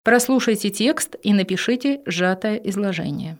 Прослушайте текст и напишите сжатое изложение.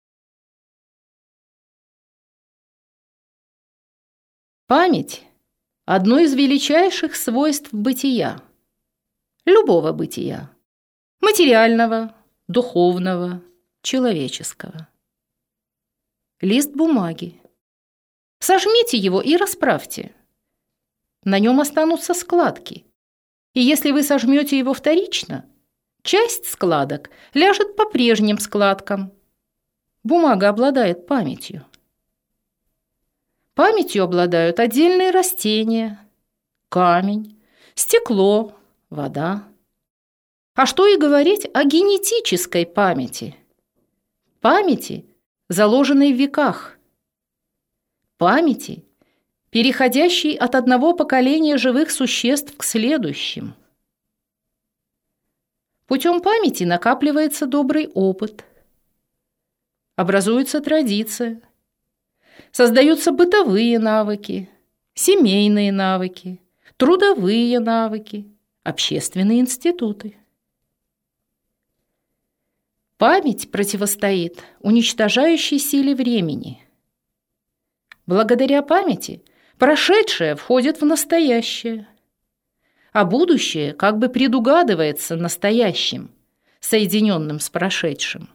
Память – одно из величайших свойств бытия, любого бытия, материального, духовного, человеческого. Лист бумаги. Сожмите его и расправьте. На нем останутся складки. И если вы сожмете его вторично, часть складок ляжет по прежним складкам. Бумага обладает памятью. Памятью обладают отдельные растения, камень, стекло, вода. А что и говорить о генетической памяти? Памяти, заложенной в веках. Памяти, переходящей от одного поколения живых существ к следующим. Путем памяти накапливается добрый опыт, образуется традиция, создаются бытовые навыки, семейные навыки, трудовые навыки, общественные институты. Память противостоит уничтожающей силе времени. Благодаря памяти прошедшее входит в настоящее, а будущее как бы предугадывается настоящим, соединенным с прошедшим.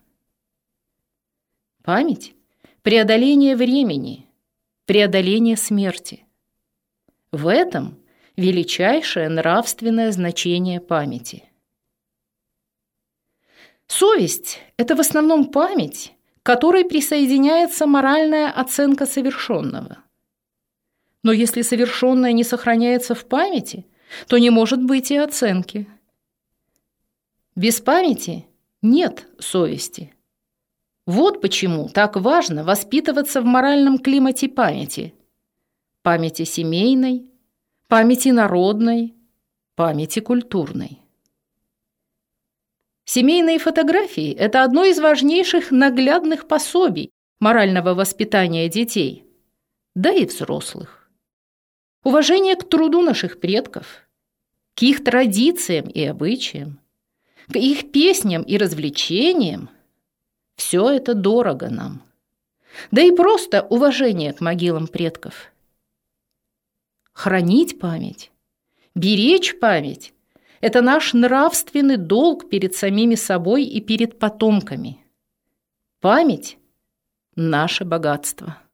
Память – преодоление времени, преодоление смерти. В этом величайшее нравственное значение памяти. Совесть – это в основном память, к которой присоединяется моральная оценка совершенного. Но если совершенное не сохраняется в памяти, то не может быть и оценки. Без памяти нет совести. Вот почему так важно воспитываться в моральном климате памяти. Памяти семейной, памяти народной, памяти культурной. Семейные фотографии – это одно из важнейших наглядных пособий морального воспитания детей, да и взрослых. Уважение к труду наших предков, к их традициям и обычаям, к их песням и развлечениям – все это дорого нам. Да и просто уважение к могилам предков. Хранить память, беречь память – это наш нравственный долг перед самими собой и перед потомками. Память – наше богатство.